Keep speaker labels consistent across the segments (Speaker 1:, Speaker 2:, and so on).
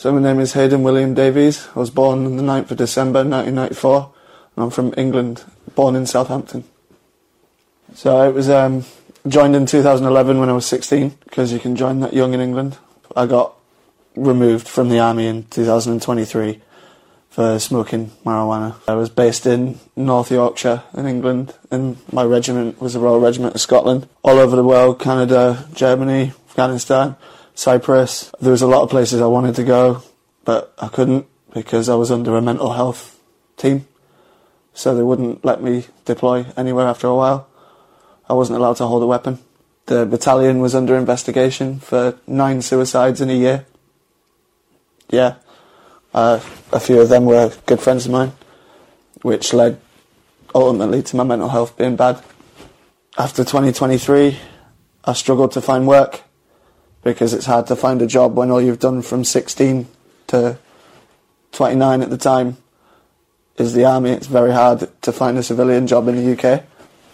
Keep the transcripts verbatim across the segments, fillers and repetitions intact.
Speaker 1: So my name is Hayden William Davies. I was born on the ninth of December nineteen ninety-four, and I'm from England, born in Southampton. So I was um, joined in two thousand eleven when I was sixteen, because you can join that young in England. I got removed from the army in two thousand twenty-three for smoking marijuana. I was based in North Yorkshire in England, and my regiment was the Royal Regiment of Scotland. All over the world, Canada, Germany, Afghanistan, Cyprus. There was a lot of places I wanted to go, but I couldn't because I was under a mental health team. So they wouldn't let me deploy anywhere after a while. I wasn't allowed to hold a weapon. The battalion was under investigation for nine suicides in a year. Yeah. Uh, a few of them were good friends of mine, which led ultimately to my mental health being bad. After twenty twenty-three, I struggled to find work because it's hard to find a job when all you've done from sixteen to twenty-nine at the time is the army. It's very hard to find a civilian job in the U K.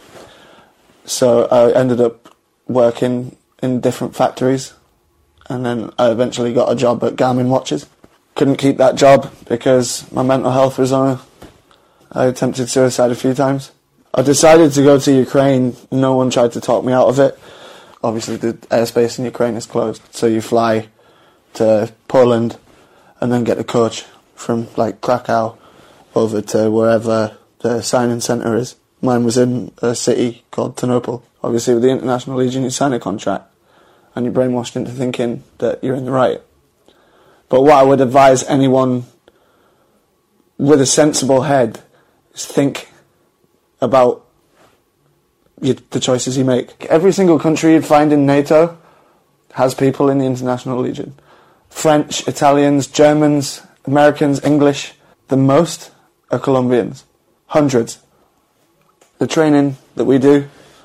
Speaker 1: So I ended up working in different factories, and then I eventually got a job at Garmin Watches. Couldn't keep that job because my mental health was on a... I attempted suicide a few times. I decided to go to Ukraine. No one tried to talk me out of it. Obviously the airspace in Ukraine is closed, so you fly to Poland and then get a coach from like Krakow over to wherever the signing centre is. Mine was in a city called Ternopil. Obviously with the International Legion you sign a contract and you're brainwashed into thinking that you're in the right. But what I would advise anyone with a sensible head is think about your, the choices you make. Every single country you'd find in NATO has people in the International Legion. French, Italians, Germans, Americans, English. The most are Colombians. Hundreds. The training that we do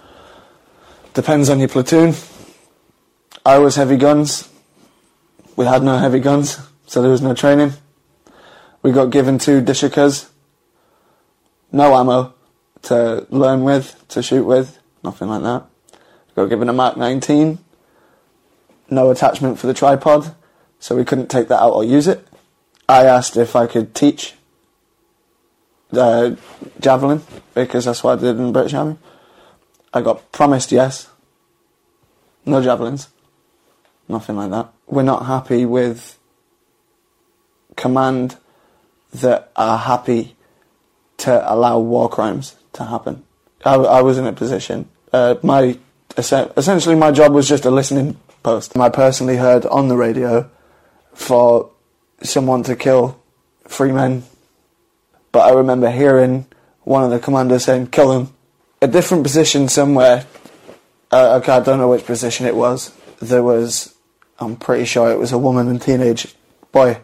Speaker 1: depends on your platoon. I was heavy guns. We had no heavy guns, so there was no training. We got given two Dishikas. No ammo to learn with, to shoot with, nothing like that. We got given a Mark nineteen. No attachment for the tripod, so we couldn't take that out or use it. I asked if I could teach uh, javelin, because that's what I did in the British Army. I got promised yes. No javelins. Nothing like that. We're not happy with command that are happy to allow war crimes to happen. I, I was in a position. Uh, my essentially my job was just a listening post. I personally heard on the radio for someone to kill three men, but I remember hearing one of the commanders saying, "Kill them." A different position somewhere. Uh, okay, I don't know which position it was. There was. I'm pretty sure it was a woman and teenage boy.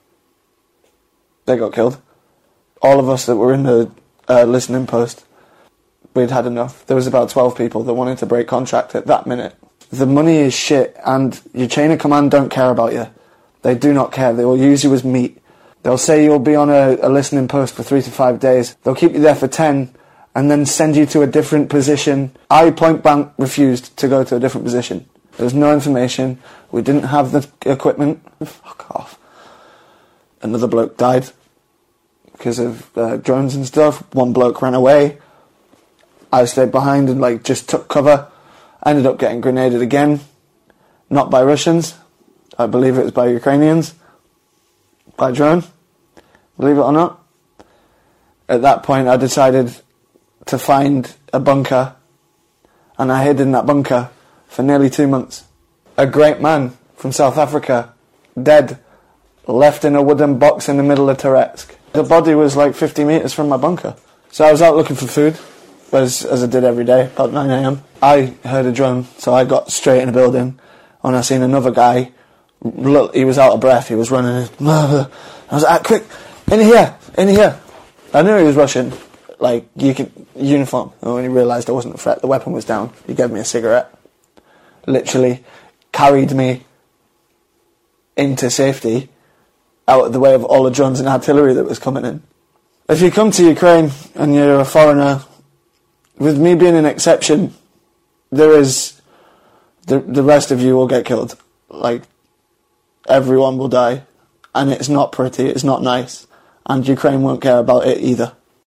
Speaker 1: They got killed. All of us that were in the uh, listening post, we'd had enough. There was about twelve people that wanted to break contract at that minute. The money is shit, and your chain of command don't care about you. They do not care. They will use you as meat. They'll say you'll be on a, a listening post for three to five days. They'll keep you there for ten, and then send you to a different position. I point blank refused to go to a different position. There was no information. We didn't have the equipment. Fuck off. Another bloke died because of uh, drones and stuff. One bloke ran away. I stayed behind and like just took cover. I ended up getting grenaded again. Not by Russians. I believe it was by Ukrainians. By drone. Believe it or not. At that point I decided to find a bunker, and I hid in that bunker for nearly two months. A great man from South Africa, dead, left in a wooden box in the middle of Touretsk. The body was like fifty metres from my bunker. So I was out looking for food, as, as I did every day, about nine a m. I heard a drone, so I got straight in the building, and I seen another guy. Look, he was out of breath, he was running. I was like, quick, in here, in here. I knew he was Russian, like, you could, uniform. And when he realised I wasn't a threat, the weapon was down, he gave me a cigarette. Literally carried me into safety, out of the way of all the drones and artillery that was coming in. If you come to Ukraine and you're a foreigner, with me being an exception, there is, the, the rest of you will get killed. Like, everyone will die. and it's not pretty, it's not nice, and Ukraine won't care about it either.